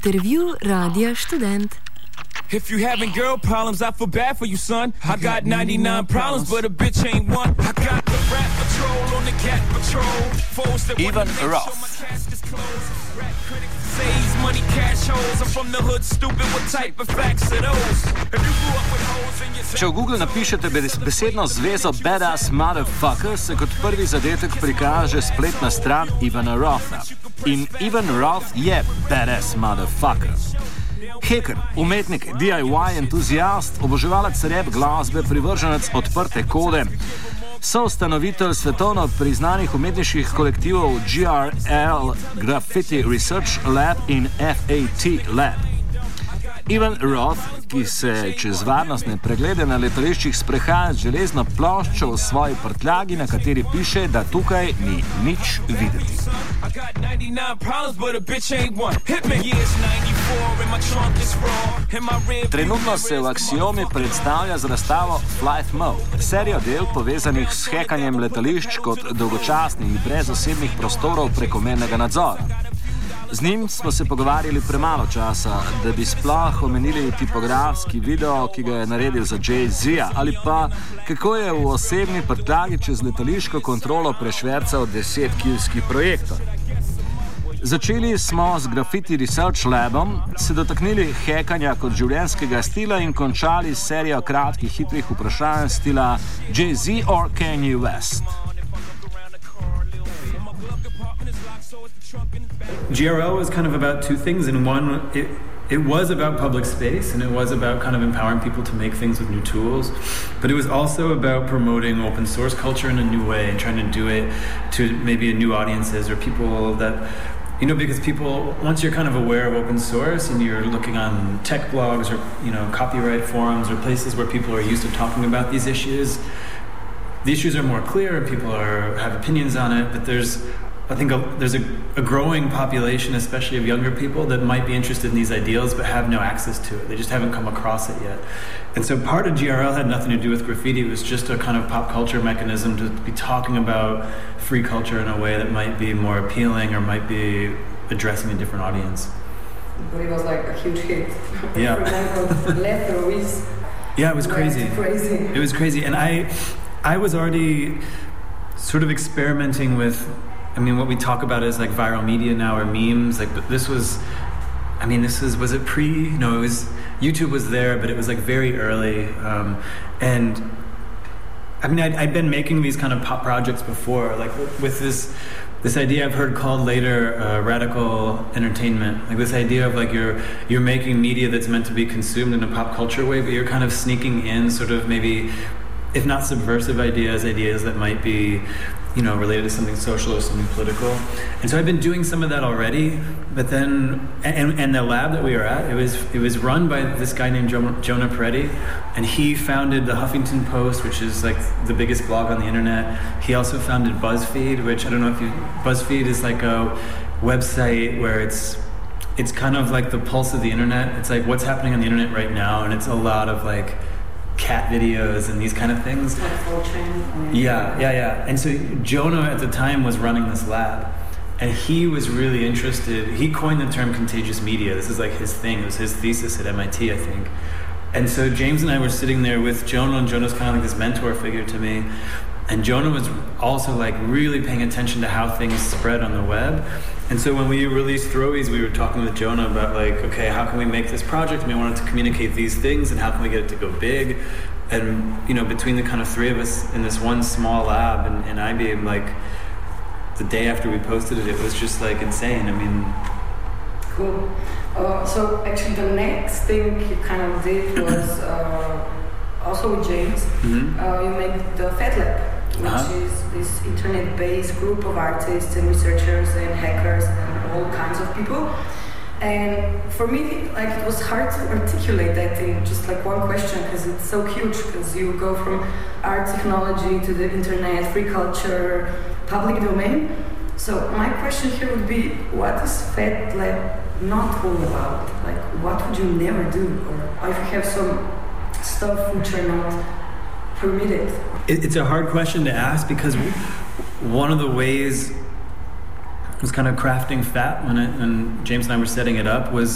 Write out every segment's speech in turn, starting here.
Intervju Radia Študent. If you having girl problems, I feel bad for you, son. I got 99 problems, but a bitch ain't one. I got the rap patrol on the cat patrol. Ivan Roth. Saves money, cash holes. I'm from the hood, stupid. What type of facts are those? If you grew up with holes in your... Če v Google napišete besedno zvezo Badass Motherfucker, se kot prvi zadetek prikaže spletna stran Ivana Rotha. In Ivan Roth je Badass Motherfucker. Hacker, umetnik, DIY entuzijast, oboževalec rap glasbe, privrženec odprte kode, soustanovitelj svetovno priznanih umetniških kolektivov GRL, Graffiti Research Lab in FAT Lab. Ivan Roth, ki se čez varnostne preglede na letališčih sprehaja z železno ploščo v svoji prtljagi, na kateri piše, da tukaj ni nič videti. Trenutno se v Axiomi predstavlja z razstavo Flight Mode, serijo del povezanih s hekanjem letališč kot dolgočasnih brez osebnih prostorov prekomernega nadzora. Z njim smo se pogovarjali premalo časa, da bi sploh omenili tipografski video, ki ga je naredil za Jay-Z, ali pa kako je v osebni prtljagi čez letališko kontrolo prešvercal 10-kilski projektor. Začeli smo z Graffiti Research Labom, se dotaknili hekanja kot življenjskega stila in končali s serijo kratkih, hitrih vprašanj stila Jay-Z or Kanye West. GRL was kind of about two things. In one, it was about public space, and it was about kind of empowering people to make things with new tools, but it was also about promoting open source culture in a new way and trying to do it to maybe new audiences or people that, you know, because people, once you're kind of aware of open source and you're looking on tech blogs or, you know, copyright forums or places where people are used to talking about these issues, the issues are more clear and people have opinions on it, but there's a growing population, especially of younger people, that might be interested in these ideals but have no access to it. They just haven't come across it yet. And so part of GRL had nothing to do with graffiti. It was just a kind of pop culture mechanism to be talking about free culture in a way that might be more appealing or might be addressing a different audience. But it was like a huge hit. Yeah. For example, Left Ruiz. Yeah, it was crazy. It was crazy. And I was already sort of experimenting with, I mean, what we talk about is like viral media now or memes. Like, but was it pre? No, it was, YouTube was there, but it was like very early. And I mean, I'd been making these kind of pop projects before, like with this idea I've heard called later radical entertainment. Like this idea of like you're making media that's meant to be consumed in a pop culture way, but you're kind of sneaking in sort of maybe, if not subversive ideas that might be, you know, related to something social or something political. And so I've been doing some of that already, but then, and the lab that we were at, it was run by this guy named Jonah Peretti, and he founded the Huffington Post, which is like the biggest blog on the internet. He also founded BuzzFeed, which I don't know if BuzzFeed is like a website where it's kind of like the pulse of the internet. It's like what's happening on the internet right now, and it's a lot of like cat videos and these kind of things. Like 4chan. Yeah. And so Jonah at the time was running this lab, and he was really interested. He coined the term contagious media. This is like his thing. It was his thesis at MIT, I think. And so James and I were sitting there with Jonah, and Jonah's kind of like this mentor figure to me. And Jonah was also like really paying attention to how things spread on the web. And so when we released Throwies, we were talking with Jonah about like, okay, how can we make this project? And we wanted to communicate these things, and how can we get it to go big? And, you know, between the kind of three of us in this one small lab and IBM, like the day after we posted it, it was just like insane. I mean... Cool. So actually the next thing you kind of did was also with James. Mm-hmm. You made the Fat Lab, which is this internet-based group of artists and researchers and hackers and all kinds of people. And for me, like, it was hard to articulate that in just like one question, because it's so huge, because you go from art technology to the internet, free culture, public domain. So my question here would be, what is Fat Lab not all about? Like, what would you never do? Or if you have some stuff which are not permitted? It's a hard question to ask, because one of the ways was kind of crafting Fat when James and I were setting it up was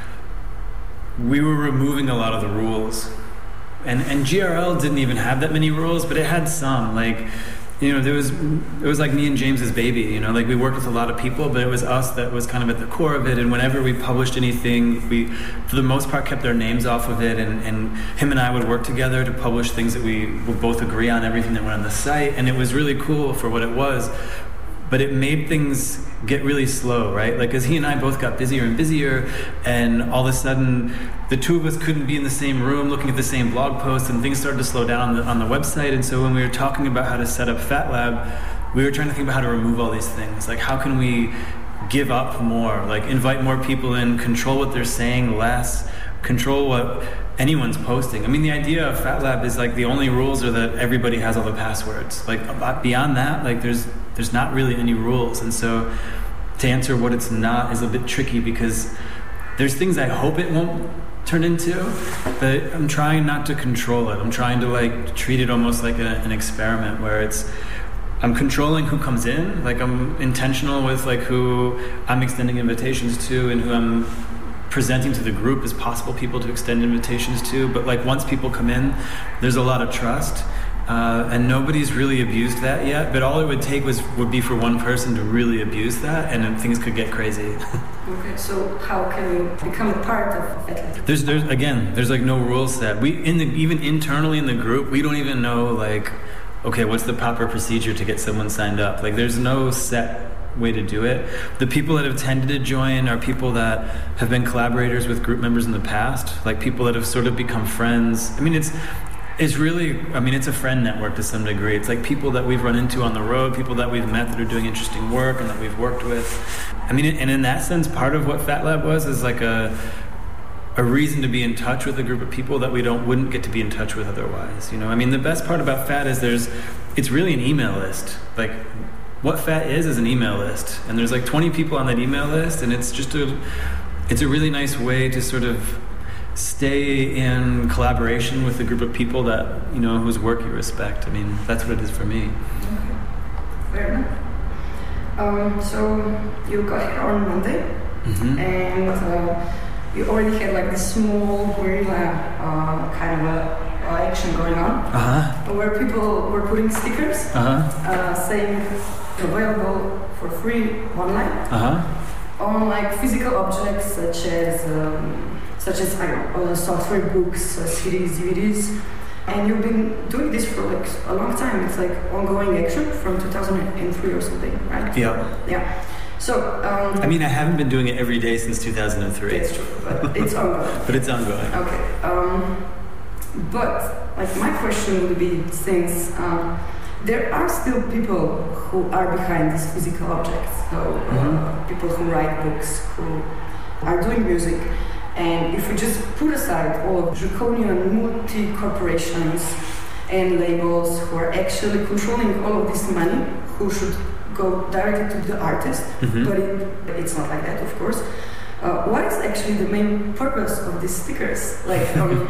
we were removing a lot of the rules. And GRL didn't even have that many rules, but it had some. Like, you know, it was like me and James's baby, you know, like we worked with a lot of people, but it was us that was kind of at the core of it. And whenever we published anything, we, for the most part, kept our names off of it. And him and I would work together to publish things that we would both agree on, everything that went on the site. And it was really cool for what it was. But it made things get really slow, right? Like, as he and I both got busier and busier, and all of a sudden, the two of us couldn't be in the same room looking at the same blog posts, and things started to slow down on the website. And so when we were talking about how to set up Fat Lab, we were trying to think about how to remove all these things. Like, how can we give up more? Like, invite more people in, control what they're saying less, control what anyone's posting. I mean, the idea of Fat Lab is like the only rules are that everybody has all the passwords. Like, beyond that, like there's not really any rules. And so to answer what it's not is a bit tricky, because there's things I hope it won't turn into, but I'm trying not to control it. I'm trying to like treat it almost like an experiment where I'm controlling who comes in. Like, I'm intentional with like who I'm extending invitations to and who I'm presenting to the group as possible people to extend invitations to. But like, once people come in, there's a lot of trust. And nobody's really abused that yet, but all it would take would be for one person to really abuse that, and then things could get crazy. Okay, so how can you become a part of it? There's like no rule set. Even internally in the group, we don't even know like, okay, what's the proper procedure to get someone signed up? Like, there's no set way to do it. The people that have tended to join are people that have been collaborators with group members in the past, like people that have sort of become friends. I mean, it's a friend network to some degree. It's like people that we've run into on the road, people that we've met that are doing interesting work and that we've worked with. I mean, and in that sense, part of what Fat Lab was is like a reason to be in touch with a group of people that we wouldn't get to be in touch with otherwise. You know, I mean, the best part about Fat is it's really an email list. Like, what Fat is an email list, and there's like 20 people on that email list, and it's a really nice way to sort of stay in collaboration with a group of people that, you know, whose work you respect. I mean, that's what it is for me. Okay. Fair enough. So you got here on Monday, and you already had like this small guerrilla kind of action going on, where people were putting stickers saying available for free online on like physical objects such as I don't know, software, books, CDs, DVDs. And you've been doing this for like a long time. It's like ongoing action from 2003 or something, right? Yeah. So, I mean, I haven't been doing it every day since 2003. That's true, but it's ongoing. But it's ongoing. Okay. But like my question would be, since there are still people who are behind these physical objects, so people who write books, who are doing music. And if we just put aside all of draconian multi-corporations and labels who are actually controlling all of this money, who should go directly to the artist, but it's not like that, of course. What is actually the main purpose of these stickers? Like,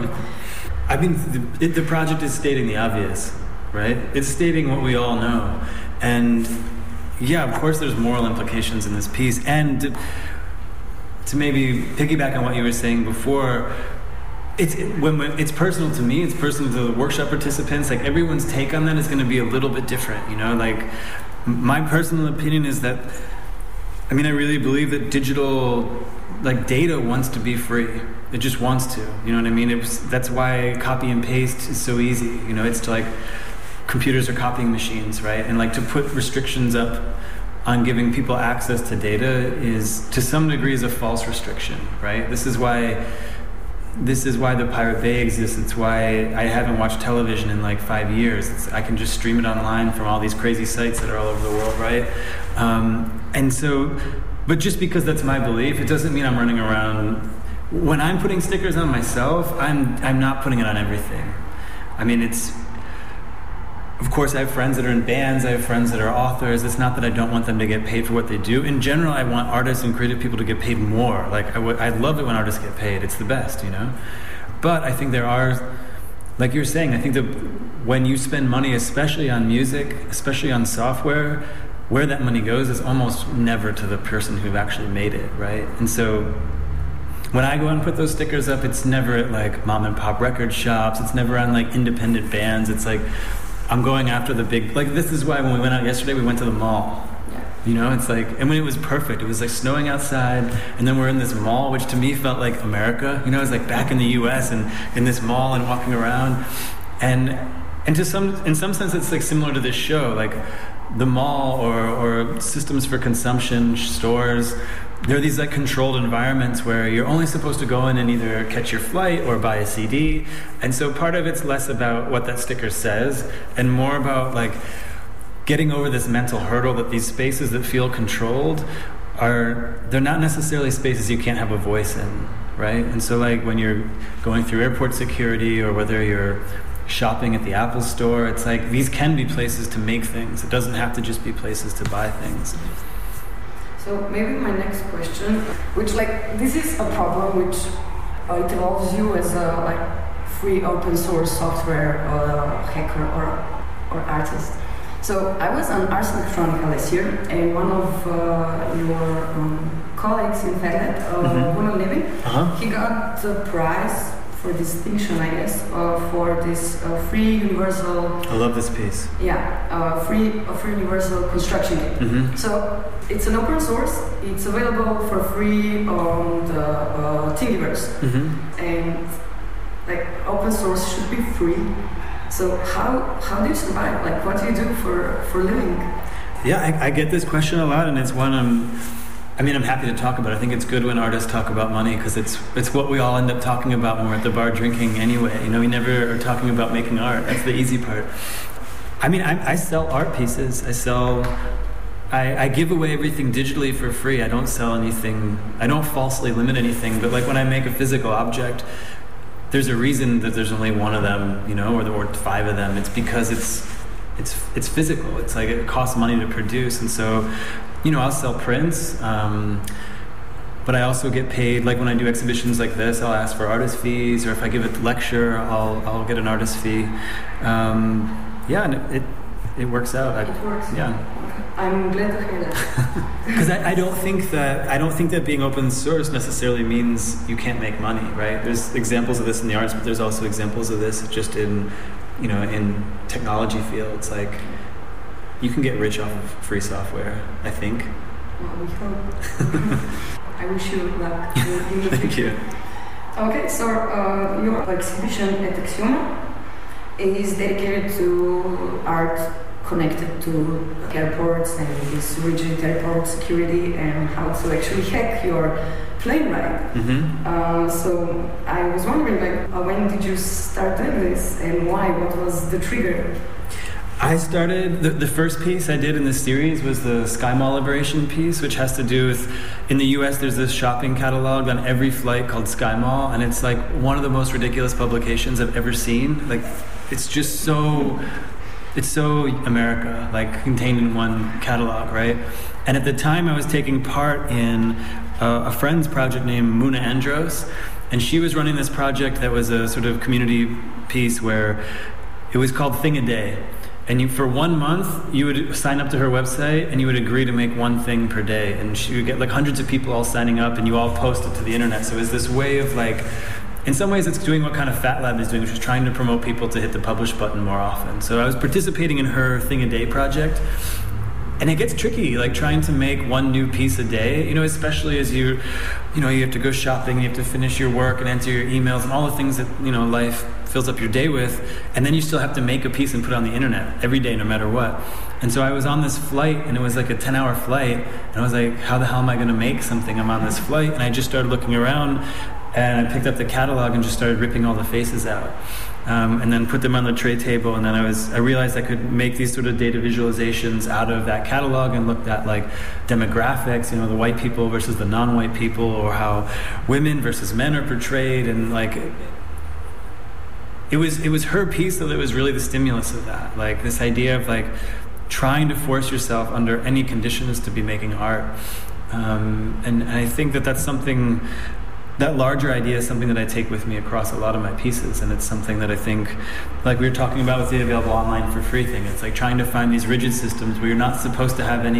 I mean, the project is stating the obvious, right? It's stating what we all know. And yeah, of course there's moral implications in this piece. And to maybe piggyback on what you were saying before, when it's personal to me, it's personal to the workshop participants. Like, everyone's take on that is going to be a little bit different, you know? Like, my personal opinion is that, I mean, I really believe that digital, like, data wants to be free. It just wants to, you know what I mean? That's why copy and paste is so easy, you know? It's like computers are copying machines, right? And like, to put restrictions up on giving people access to data is, to some degree, is a false restriction, right? This is why the Pirate Bay exists. It's why I haven't watched television in like 5 years. I can just stream it online from all these crazy sites that are all over the world, right? And so, but just because that's my belief, it doesn't mean I'm running around. When I'm putting stickers on myself, I'm not putting it on everything. I mean, of course, I have friends that are in bands, I have friends that are authors. It's not that I don't want them to get paid for what they do. In general, I want artists and creative people to get paid more. Like, I love it when artists get paid. It's the best, you know? But I think there are, like you were saying, I think that when you spend money, especially on music, especially on software, where that money goes is almost never to the person who actually made it, right? And so when I go and put those stickers up, it's never at like mom and pop record shops. It's never on like independent bands. It's like I'm going after the big, like this is why when we went out yesterday, we went to the mall. You know, it's like, and when it was perfect, it was like snowing outside, and then we're in this mall, which to me felt like America. You know, it was like back in the U.S. and in this mall and walking around, and in some sense, it's like similar to this show, like the mall or systems for consumption stores. There are these like controlled environments where you're only supposed to go in and either catch your flight or buy a CD, and so part of it's less about what that sticker says and more about like getting over this mental hurdle that these spaces that feel controlled they're not necessarily spaces you can't have a voice in, right? And so like when you're going through airport security or whether you're shopping at the Apple store, it's like these can be places to make things. It doesn't have to just be places to buy things. So maybe my next question, which like this is a problem which it involves you as a like free open source software hacker or artist. So I was on Ars Electronica last year, and one of your colleagues in FedLab, Bruno Levin, he got the prize for distinction, I guess, for this free universal. I love this piece. Yeah, free universal construction kit. Mm-hmm. So it's an open source. It's available for free on the Thingiverse, and like open source should be free. So how do you survive? Like, what do you do for living? Yeah, I get this question a lot, and it's one I'm happy to talk about. I think it's good when artists talk about money because it's what we all end up talking about when we're at the bar drinking anyway. You know, we never are talking about making art. That's the easy part. I mean, I sell art pieces. I give away everything digitally for free. I don't sell anything. I don't falsely limit anything. But like when I make a physical object, there's a reason that there's only one of them, you know, or 5 of them. It's because it's physical. It's like it costs money to produce, and so, you know, I'll sell prints, but I also get paid. Like when I do exhibitions like this, I'll ask for artist fees, or if I give a lecture, I'll get an artist fee. And it works out. It works. Yeah. I'm glad to hear that. Because I don't think that being open source necessarily means you can't make money, right? There's examples of this in the arts, but there's also examples of this just in technology fields. Like you can get rich off of free software, I think. Well, we hope. I wish you luck. Thank you. Okay, so your exhibition at Axioma is dedicated to art connected to airports and this rigid airport security and how to actually hack your plane ride. So I was wondering, like, when did you start doing this and why? What was the trigger? I started, the first piece I did in this series was the Sky Mall Liberation piece, which has to do with, in the US there's this shopping catalog on every flight called Sky Mall, and it's like one of the most ridiculous publications I've ever seen. Like, it's just so... It's so America, like contained in one catalog, right? And at the time I was taking part in a friend's project named Muna Andros, and she was running this project that was a sort of community piece where it was called Thing a Day. And for 1 month, you would sign up to her website and you would agree to make one thing per day. And she would get like hundreds of people all signing up and you all post it to the internet. So it was this way of like, in some ways, it's doing what kind of Fat Lab is doing, which is trying to promote people to hit the publish button more often. So I was participating in her Thing a Day project, and it gets tricky, like trying to make one new piece a day. You know, especially as you have to go shopping, you have to finish your work and enter your emails and all the things that life fills up your day with, and then you still have to make a piece and put it on the internet every day, no matter what. And so I was on this flight, and it was like a 10-hour flight, and I was like, how the hell am I going to make something? I'm on this flight, and I just started looking around. And I picked up the catalog and just started ripping all the faces out, and then put them on the tray table. And then I realized I could make these sort of data visualizations out of that catalog and looked at like demographics, the white people versus the non-white people, or how women versus men are portrayed. And like it was her piece that was really the stimulus of that, like this idea of like trying to force yourself under any conditions to be making art. And I think that that's something that larger idea is something that I take with me across a lot of my pieces, and it's something that I think, like we were talking about with the available online for free thing, it's like trying to find these rigid systems where you're not supposed to have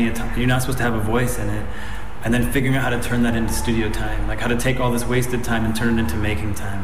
a voice in it, and then figuring out how to turn that into studio time, like how to take all this wasted time and turn it into making time.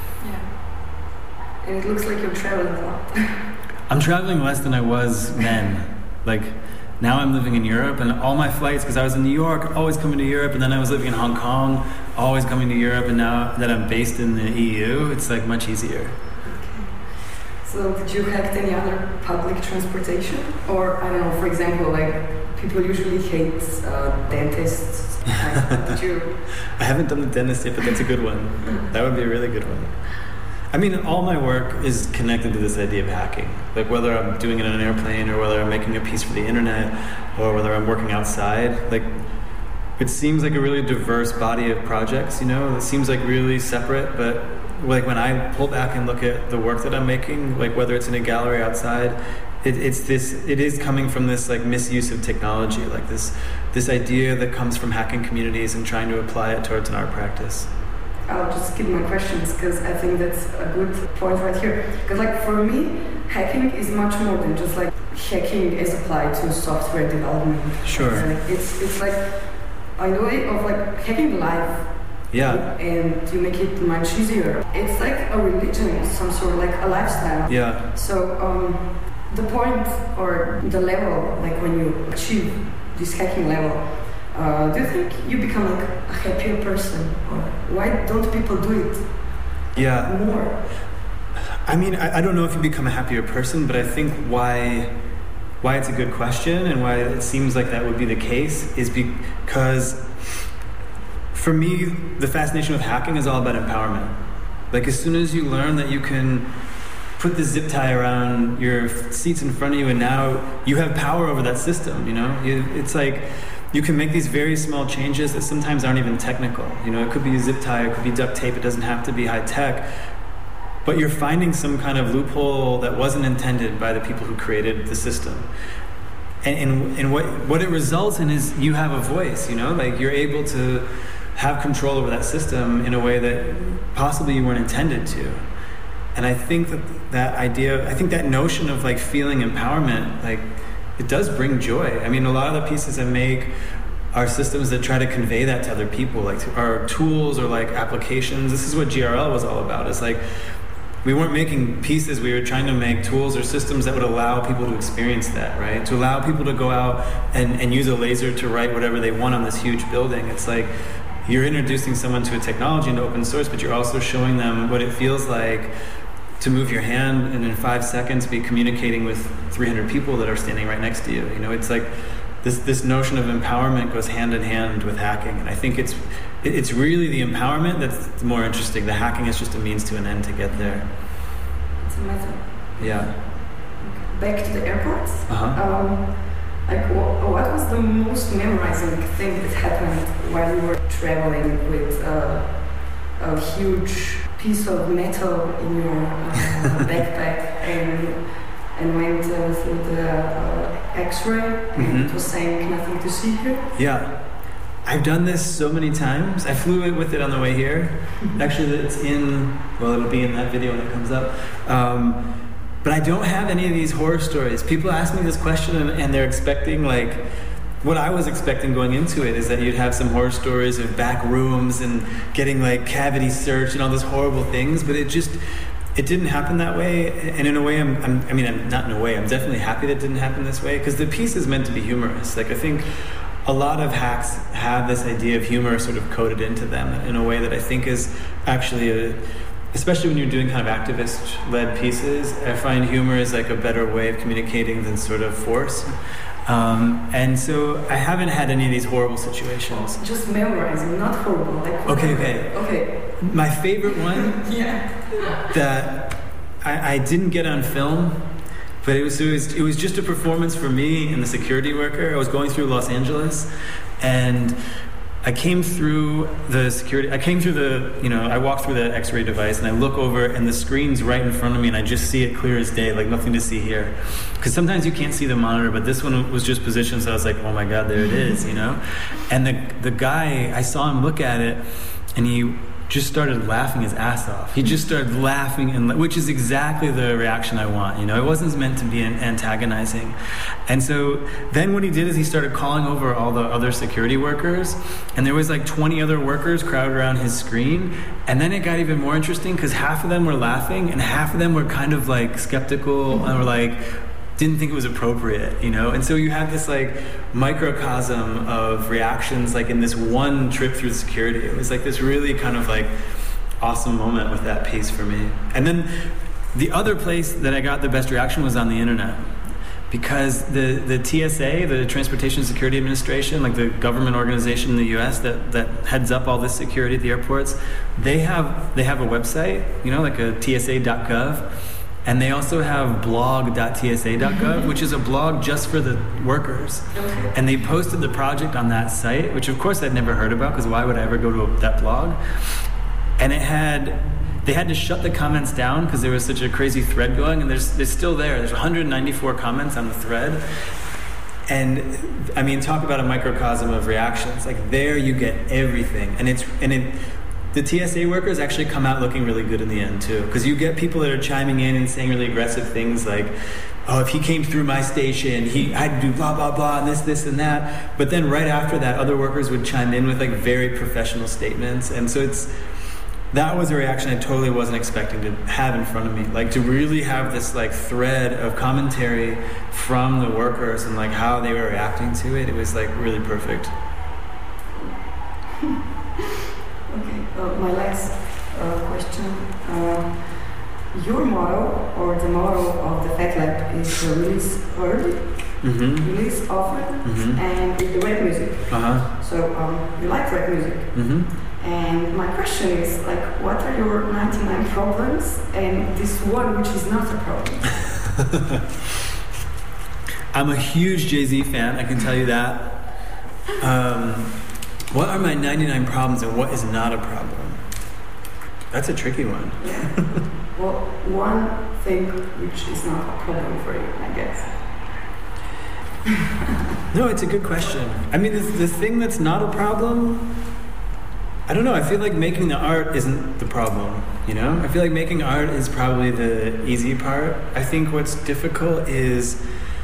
Yeah. And it looks like you're traveling a lot. I'm traveling less than I was then. Like, now I'm living in Europe, and all my flights, because I was in New York, always coming to Europe, and then I was living in Hong Kong, always coming to Europe, and now that I'm based in the EU, it's like much easier. Okay. So did you hack any other public transportation? Or, I don't know, for example, like, people usually hate dentists. Did you? I haven't done the dentist yet, but that's a good one. That would be a really good one. I mean, all my work is connected to this idea of hacking. Like whether I'm doing it on an airplane or whether I'm making a piece for the internet or whether I'm working outside, like it seems like a really diverse body of projects, you know? It seems like really separate, but like when I pull back and look at the work that I'm making, like whether it's in a gallery outside, it is coming from this like misuse of technology, like this idea that comes from hacking communities and trying to apply it towards an art practice. I'll just skip my questions because I think that's a good point right here. Because like for me, hacking is much more than just like hacking as applied to software development. Sure. It's like a way of like hacking life. Yeah. And you make it much easier. It's like a religion, some sort of like a lifestyle. Yeah. So the point or the level, like when you achieve this hacking level, do you think you become like a happier person, or why don't people do it more? I mean, I don't know if you become a happier person, but I think why it's a good question and why it seems like that would be the case is because for me, the fascination with hacking is all about empowerment. Like as soon as you learn that you can put the zip tie around your seats in front of you and now you have power over that system, you know? It's like you can make these very small changes that sometimes aren't even technical. You know, it could be a zip tie, it could be duct tape, it doesn't have to be high tech. But you're finding some kind of loophole that wasn't intended by the people who created the system. And what it results in is you have a voice, you know? Like you're able to have control over that system in a way that possibly you weren't intended to. And I think that notion of like feeling empowerment, like it does bring joy. I mean, a lot of the pieces I make are systems that try to convey that to other people, like our tools or like applications. This is what GRL was all about. It's like we weren't making pieces, we were trying to make tools or systems that would allow people to experience that, right? To allow people to go out and use a laser to write whatever they want on this huge building. It's like you're introducing someone to a technology and open source, but you're also showing them what it feels like to move your hand and in 5 seconds be communicating with 300 people that are standing right next to you. You know, it's like this notion of empowerment goes hand in hand with hacking, and I think it's really the empowerment that's more interesting. The hacking is just a means to an end to get there. It's a method. Yeah. Back to the airports. Uh-huh. What was the most memorizing thing that happened while you were traveling with a huge piece of metal in your backpack and went through the X-ray and it was saying nothing to see here? Yeah. I've done this so many times. I flew with it on the way here. Actually, it'll be in that video when it comes up. But I don't have any of these horror stories. People ask me this question and they're expecting like, what I was expecting going into it is that you'd have some horror stories of back rooms and getting like cavity search and all these horrible things, but it didn't happen that way. And in a way, I'm definitely happy that it didn't happen this way, because the piece is meant to be humorous. Like I think a lot of hacks have this idea of humor sort of coded into them in a way that I think is actually especially when you're doing kind of activist-led pieces, I find humor is like a better way of communicating than sort of force. And so I haven't had any of these horrible situations. Just memorizing, not horrible. Like Okay. My favorite one that I didn't get on film, but it was just a performance for me and the security worker. I was going through Los Angeles, and I came through the security. I walk through the X-ray device, and I look over, and the screen's right in front of me, and I just see it clear as day, like nothing to see here. Because sometimes you can't see the monitor, but this one was just positioned, so I was like, oh my God, there it is, you know? And the guy, I saw him look at it, and he just started laughing his ass off. He just started laughing, which is exactly the reaction I want. You know, it wasn't meant to be antagonizing. And so then what he did is he started calling over all the other security workers, and there was like 20 other workers crowded around his screen. And then it got even more interesting because half of them were laughing and half of them were kind of like skeptical and were like, didn't think it was appropriate, you know? And so you have this like microcosm of reactions like in this one trip through security. It was like this really kind of like awesome moment with that piece for me. And then the other place that I got the best reaction was on the internet. Because the TSA, the Transportation Security Administration, like the government organization in the US that heads up all this security at the airports, they have a website, you know, like a tsa.gov. And they also have blog.tsa.gov, which is a blog just for the workers. Okay. And they posted the project on that site, which of course I'd never heard about, because why would I ever go to that blog? And they had to shut the comments down because there was such a crazy thread going, and there's still there. There's 194 comments on the thread. And I mean, talk about a microcosm of reactions. Like there you get everything. The TSA workers actually come out looking really good in the end too, because you get people that are chiming in and saying really aggressive things like, oh, if he came through my station, I'd do blah, blah, blah, and this, and that. But then right after that, other workers would chime in with like very professional statements. And so that was a reaction I totally wasn't expecting to have in front of me. Like to really have this like thread of commentary from the workers and like how they were reacting to it. It was like really perfect. Okay, my last question. Your motto, or the motto of the Fat Lab, is release early, release often, and with the rap music. So you like rap music. And my question is, like, what are your 99 problems and this one which is not a problem? I'm a huge Jay-Z fan, I can tell you that. What are my 99 problems and what is not a problem? That's a tricky one. Yeah. Well, one thing which is not a problem for you, I guess. No, it's a good question. I mean, the thing that's not a problem, I don't know, I feel like making the art isn't the problem, you know? I feel like making art is probably the easy part. I think what's difficult is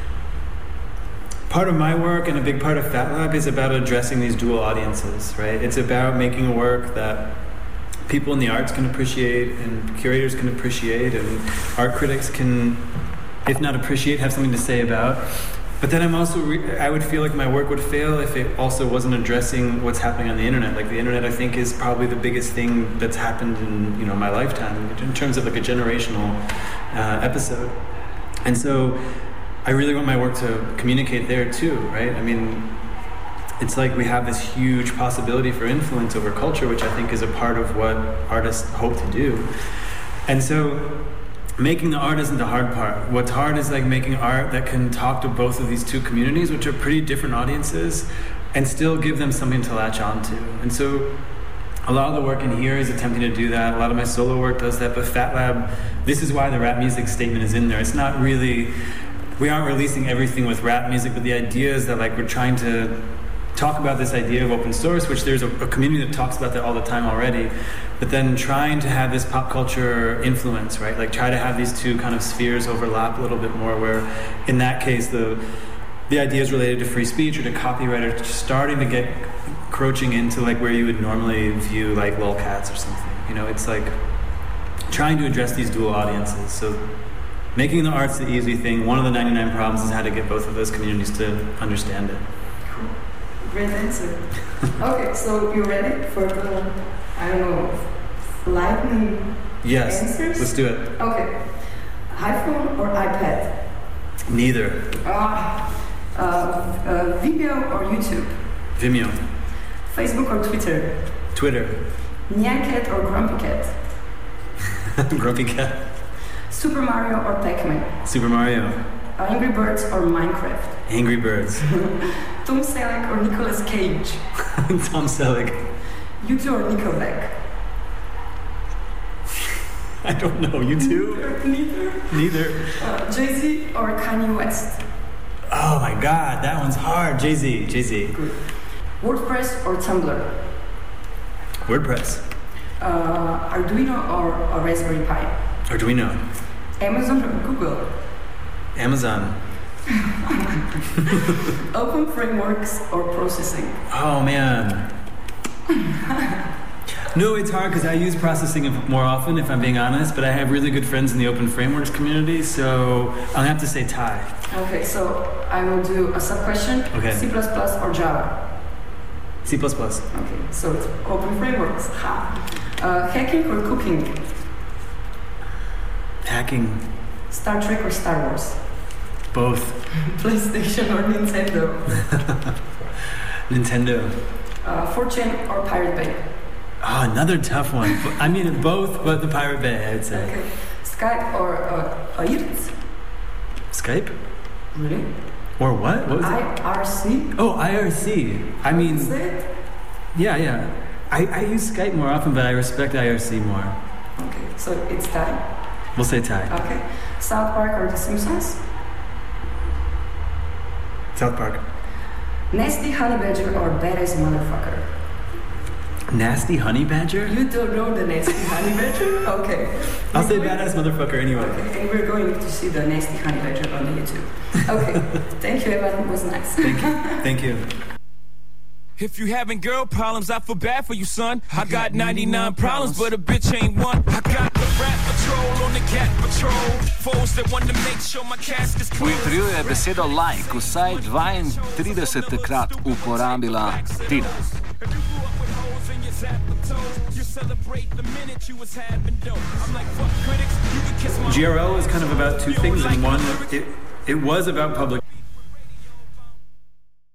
part of my work and a big part of Fat Lab is about addressing these dual audiences, right? It's about making a work that people in the arts can appreciate and curators can appreciate and art critics can, if not appreciate, have something to say about. But then I would feel like my work would fail if it also wasn't addressing what's happening on the internet. Like the internet, I think, is probably the biggest thing that's happened in my lifetime in terms of like a generational episode. And so I really want my work to communicate there too, right? I mean, it's like we have this huge possibility for influence over culture, which I think is a part of what artists hope to do. And so making the art isn't the hard part. What's hard is like making art that can talk to both of these two communities, which are pretty different audiences, and still give them something to latch onto. And so a lot of the work in here is attempting to do that. A lot of my solo work does that, but Fat Lab, this is why the rap music statement is in there. It's not really, we aren't releasing everything with rap music, but the idea is that like we're trying to talk about this idea of open source, which there's a community that talks about that all the time already, but then trying to have this pop culture influence, right? Like try to have these two kind of spheres overlap a little bit more, where in that case the ideas related to free speech or to copyright are starting to get encroaching into like where you would normally view like lolcats or something. You know, it's like trying to address these dual audiences. So making the art's the easy thing. One of the 99 problems is how to get both of those communities to understand it. Great answer. Okay, so you ready for the, I don't know, lightning answers? Yes, let's do it. Okay. iPhone or iPad? Neither. Vimeo or YouTube? Vimeo. Facebook or Twitter? Twitter. Nyan Cat or Grumpy Cat? Grumpy Cat. Super Mario or Pac-Man? Super Mario. Angry Birds or Minecraft? Angry Birds. Tom Selleck or Nicolas Cage? Tom Selleck. U2 or Nickelback? I don't know. U2? Neither. Jay-Z or Kanye West? Oh my God, that one's hard. Jay-Z. Good. WordPress or Tumblr? WordPress. Arduino or Raspberry Pi? Arduino. Amazon or Google? Amazon. Open frameworks or processing? Oh man. No, it's hard because I use processing more often, if I'm being honest, but I have really good friends in the open frameworks community, so I'll have to say tie. Okay, so I will do a sub-question. Okay. C++ or Java? C++. Okay, so it's open frameworks. Hacking or cooking? Hacking. Star Trek or Star Wars? Both. PlayStation or Nintendo? Nintendo. 4chan or Pirate Bay? Oh, another tough one. I mean, both, but the Pirate Bay, I'd say. Okay. Skype or IRC? Skype? Really? Or what? What was it? IRC? Oh, IRC. I mean, Is it? yeah. I use Skype more often, but I respect IRC more. Okay, so it's tie? We'll say tie. Okay. South Park or The Simpsons? South Park. Nasty Honey Badger or Badass Motherfucker? Nasty Honey Badger? You don't know the Nasty Honey Badger? Okay. I'll say Badass Motherfucker anyway. Okay, and we're going to see the Nasty Honey Badger on the YouTube. Okay. Thank you, Evan. It was nice. Thank you. If you having girl problems, I feel bad for you, son. I got 99 problems, but a bitch ain't one. I got the Rat Patrol on the Cat Patrol. Foes that want to make sure my cast is V clean. intervjuju je besedo like vsaj 32-krat uporabila Tina. GRL is kind of about two things, and one, it was about public